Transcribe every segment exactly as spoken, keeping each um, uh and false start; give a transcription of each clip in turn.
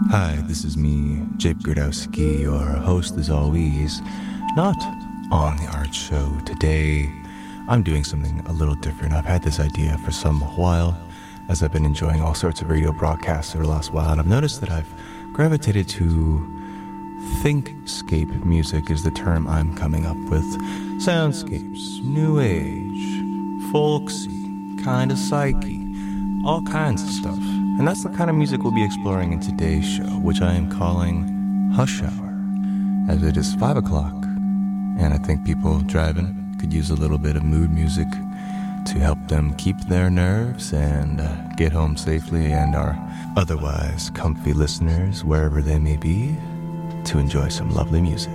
Hi, this is me, Jape Gradowski, your host as always. Not on the art show today. I'm doing something a little different. I've had this idea for some while, as I've been enjoying all sorts of radio broadcasts over the last while, and I've noticed that I've gravitated to thinkscape music is the term I'm coming up with. Soundscapes, new age, folksy, kind of psyche, all kinds of stuff. And that's the kind of music we'll be exploring in today's show, which I am calling Hush Hour, as it is five o'clock, and I think people driving could use a little bit of mood music to help them keep their nerves and uh, get home safely, and our otherwise comfy listeners, wherever they may be, to enjoy some lovely music.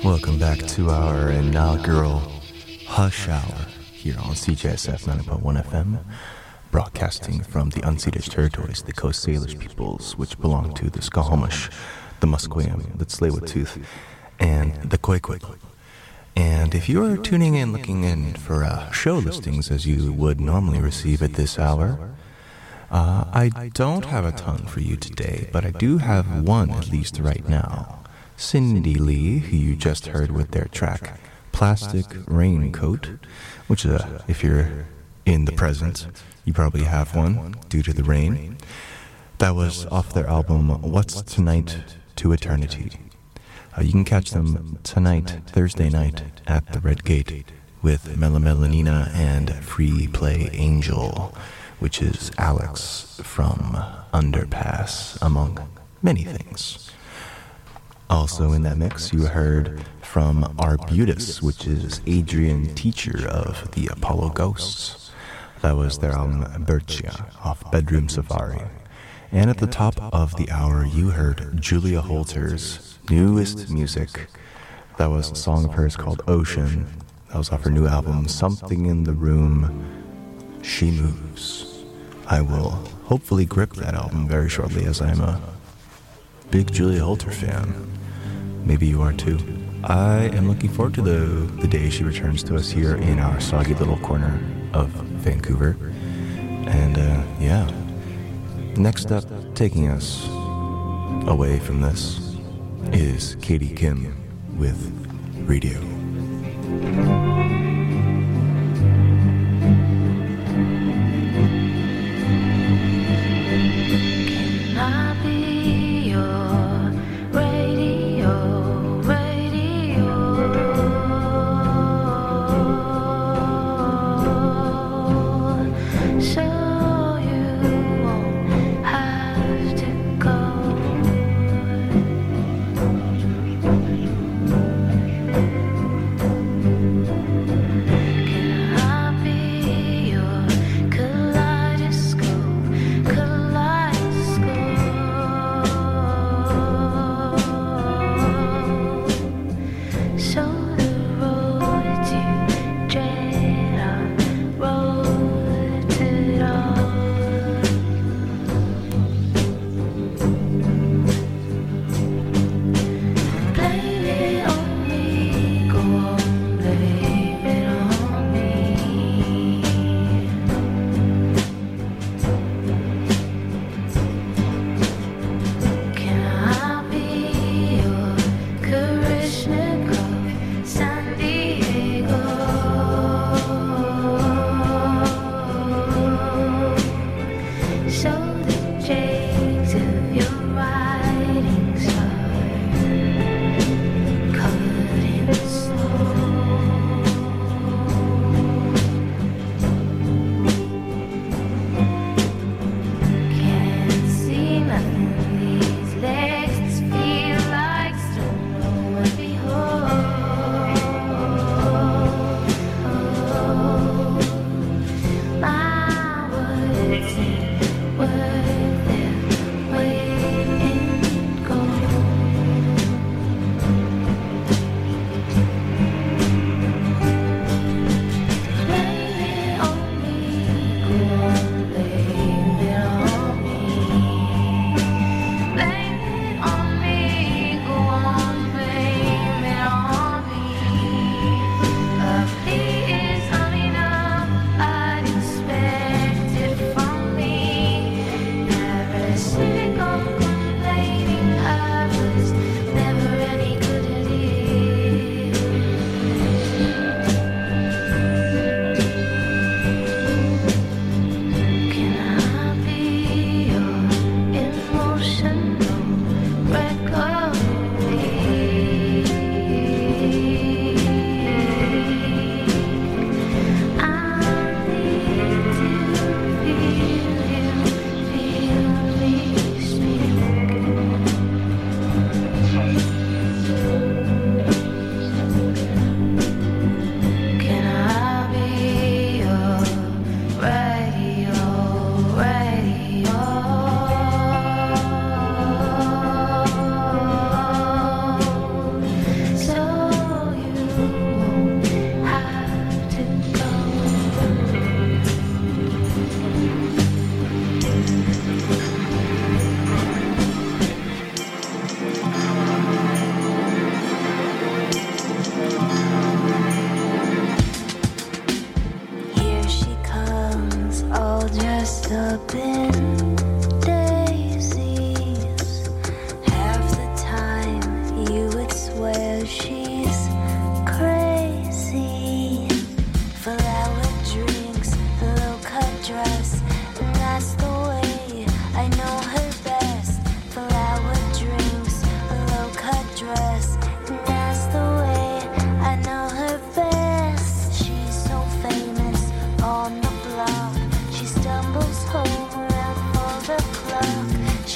Welcome back to our inaugural Hush Hour here on C J S F ninety point one F M, broadcasting from the unceded territories, the Coast Salish peoples, which belong to the Squamish, the Musqueam, the Tsleil-Waututh, and the Khoikhoi. And if you are tuning in looking in for uh, show listings as you would normally receive at this hour, uh, I don't have a ton for you today, but I do have one at least right now. Cindy Lee, who you just heard with their track Plastic Raincoat, which uh, if you're in the present, you probably have one due to the rain. That was off their album What's Tonight to Eternity. Uh, you can catch them tonight, Thursday night, at the Red Gate with Mela Melanina and Free Play Angel, which is Alex from Underpass, among many things. Also in that mix, you heard from Arbutus, which is Adrian Teacher of the Apollo Ghosts. That was their album Bertia off Bedroom Safari. And at the top of the hour, you heard Julia Holter's newest music. That was a song of hers called Ocean. That was off her new album, Something in the Room, She Moves. I will hopefully grip that album very shortly, as I'm a big Julia Holter fan. Maybe you are too. I am looking forward to the, the day she returns to us here in our soggy little corner of Vancouver. And uh, yeah, next up, taking us away from this, is Katie Kim with Radio. Can I be your radio, radio? So you won't have to go.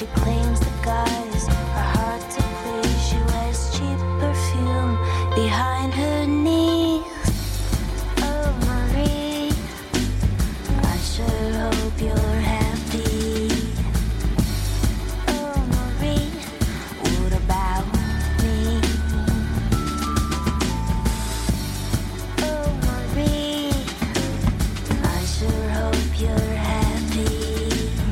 She claims the guys are hard to please. She wears cheap perfume behind her knees. Oh, Marie, I sure hope you're happy. Oh, Marie, what about me? Oh, Marie, I sure hope you're happy.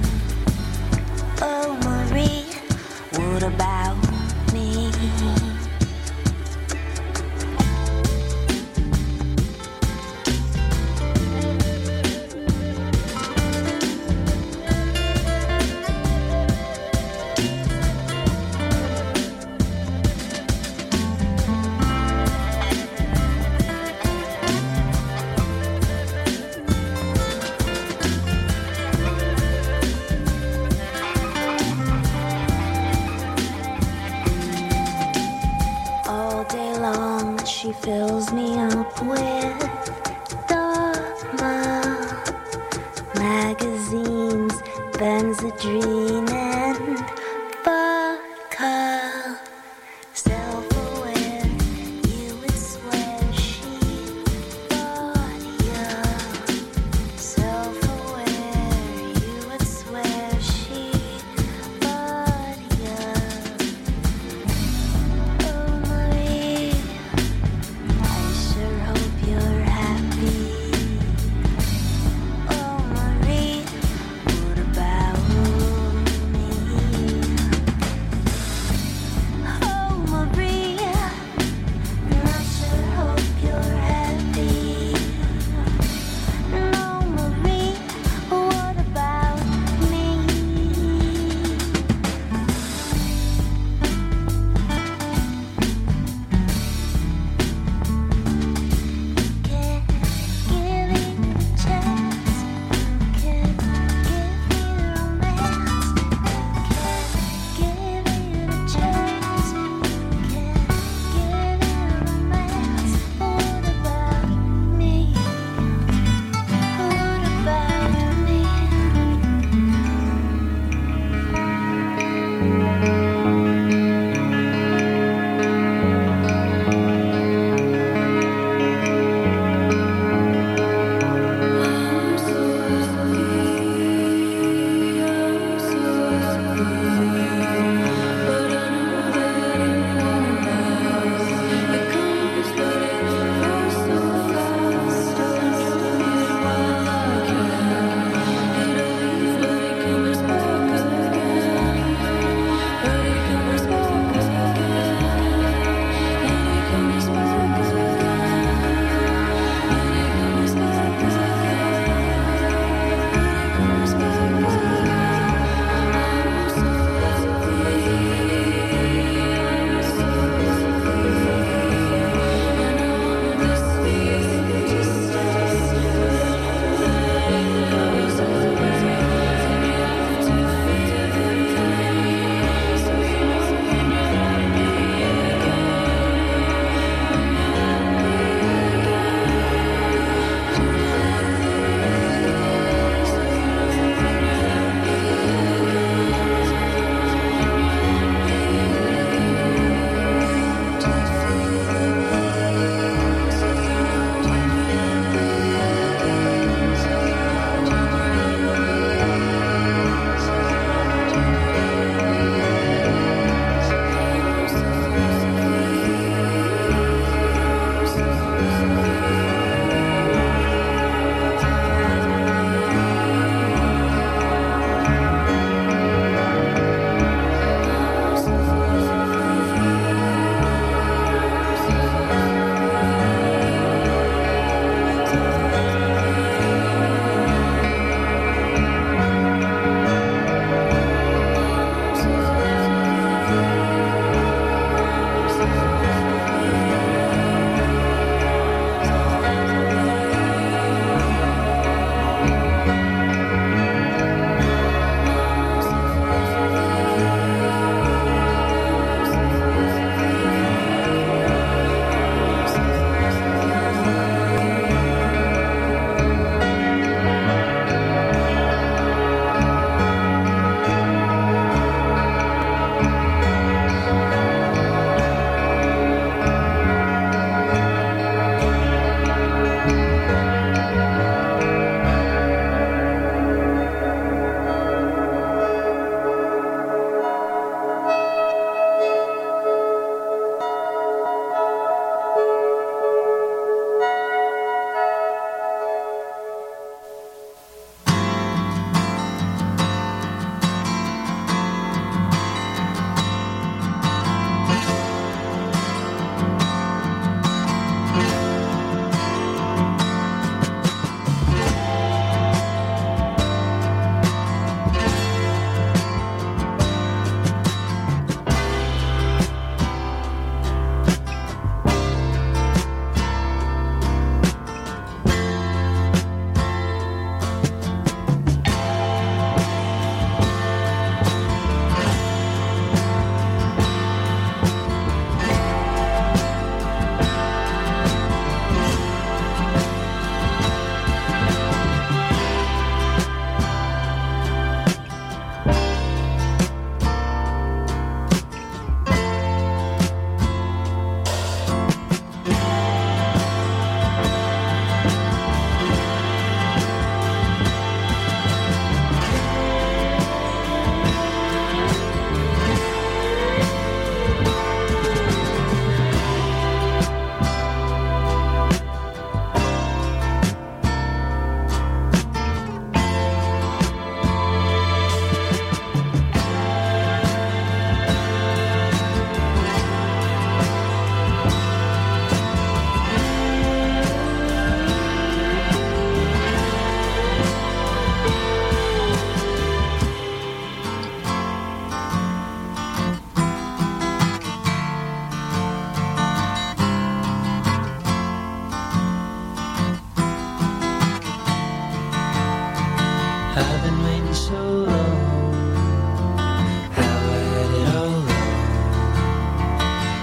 Oh, Marie, what about me? All day long she fills me up with Dharma magazines, Benzedrine and vodka. Self-aware, you would swear she thought you. Self-aware, you would swear she thought you. Oh, Marie, I sure hope you're happy. Oh, Marie, what about me?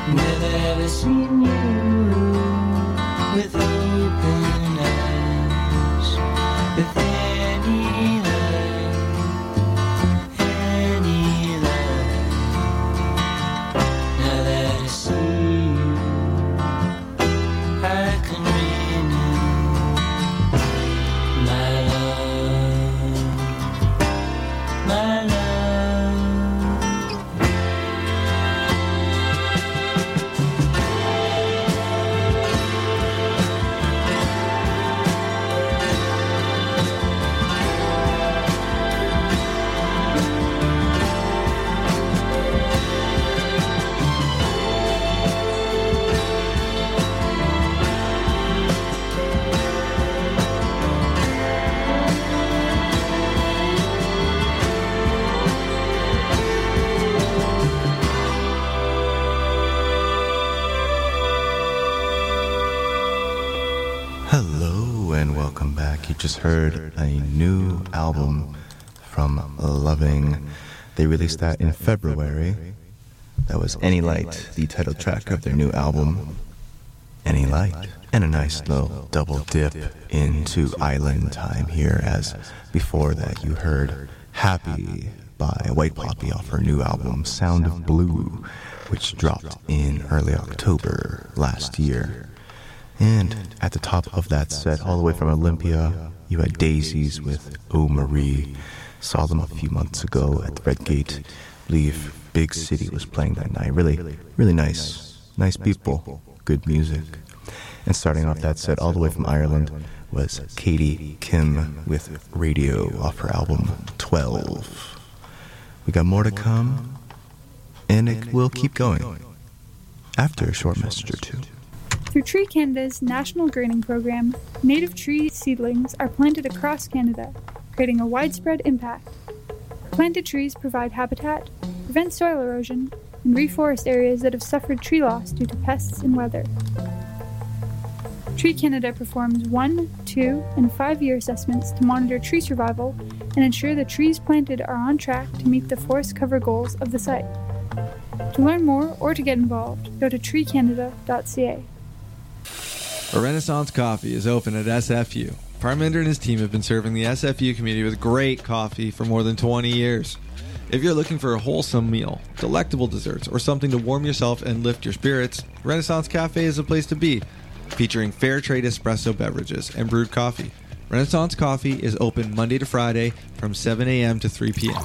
Never ever seen you with open eyes, with any love, any love. Now that I see you, I can renew my love, my love. Hello and welcome back. You just heard a new album from Loving. They released that in February. That was Any Light, the title track of their new album, Any Light. And a nice little double dip into Island Time here, as before that you heard Happy by White Poppy off her new album, Sound of Blue, which dropped in early October last year. And at the top of that set, all the way from Olympia, you had Daisies with Oh Marie. Saw them a few months ago at the Red Gate. I believe Big City was playing that night. Really, really nice. Nice people. Good music. And starting off that set, all the way from Ireland, was Katie Kim with Radio off her album twelve. We got more to come, and it will keep going after a short message or two. Through Tree Canada's National Greening Program, native tree seedlings are planted across Canada, creating a widespread impact. Planted trees provide habitat, prevent soil erosion, and reforest areas that have suffered tree loss due to pests and weather. Tree Canada performs one, two, and five-year assessments to monitor tree survival and ensure the trees planted are on track to meet the forest cover goals of the site. To learn more or to get involved, go to tree canada dot c a. A Renaissance Coffee is open at S F U. Parminder and his team have been serving the S F U community with great coffee for more than twenty years. If you're looking for a wholesome meal, delectable desserts, or something to warm yourself and lift your spirits, Renaissance Cafe is a place to be. Featuring fair trade espresso beverages and brewed coffee, Renaissance Coffee is open Monday to Friday from seven a.m. to three p.m.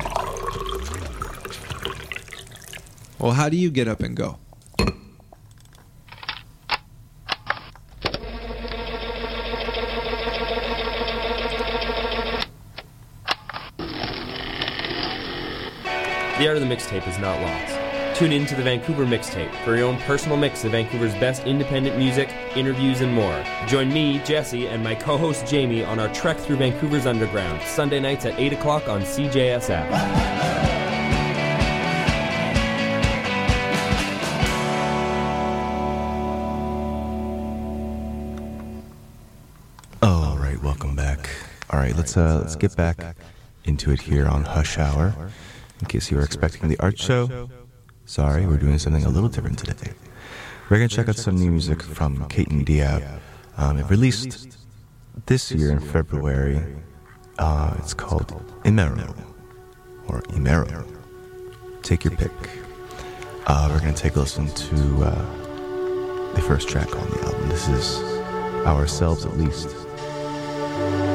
Well, how do you get up and go? The art of the mixtape is not lost. Tune in to the Vancouver Mixtape for your own personal mix of Vancouver's best independent music, interviews, and more. Join me, Jesse, and my co-host Jamie on our trek through Vancouver's underground, Sunday nights at eight o'clock on C J S F. All right, welcome back. All right, let's uh, let's get back into it here on Hush Hour. In case you were expecting the art show, sorry, we're doing something a little different today. We're going to check out some new music from Keaton Diab. Um, it released this year in February. Uh, it's called Imero, or Imero. Take your pick. Uh, we're going to take a listen to uh, the first track on the album. This is Ourselves At Least.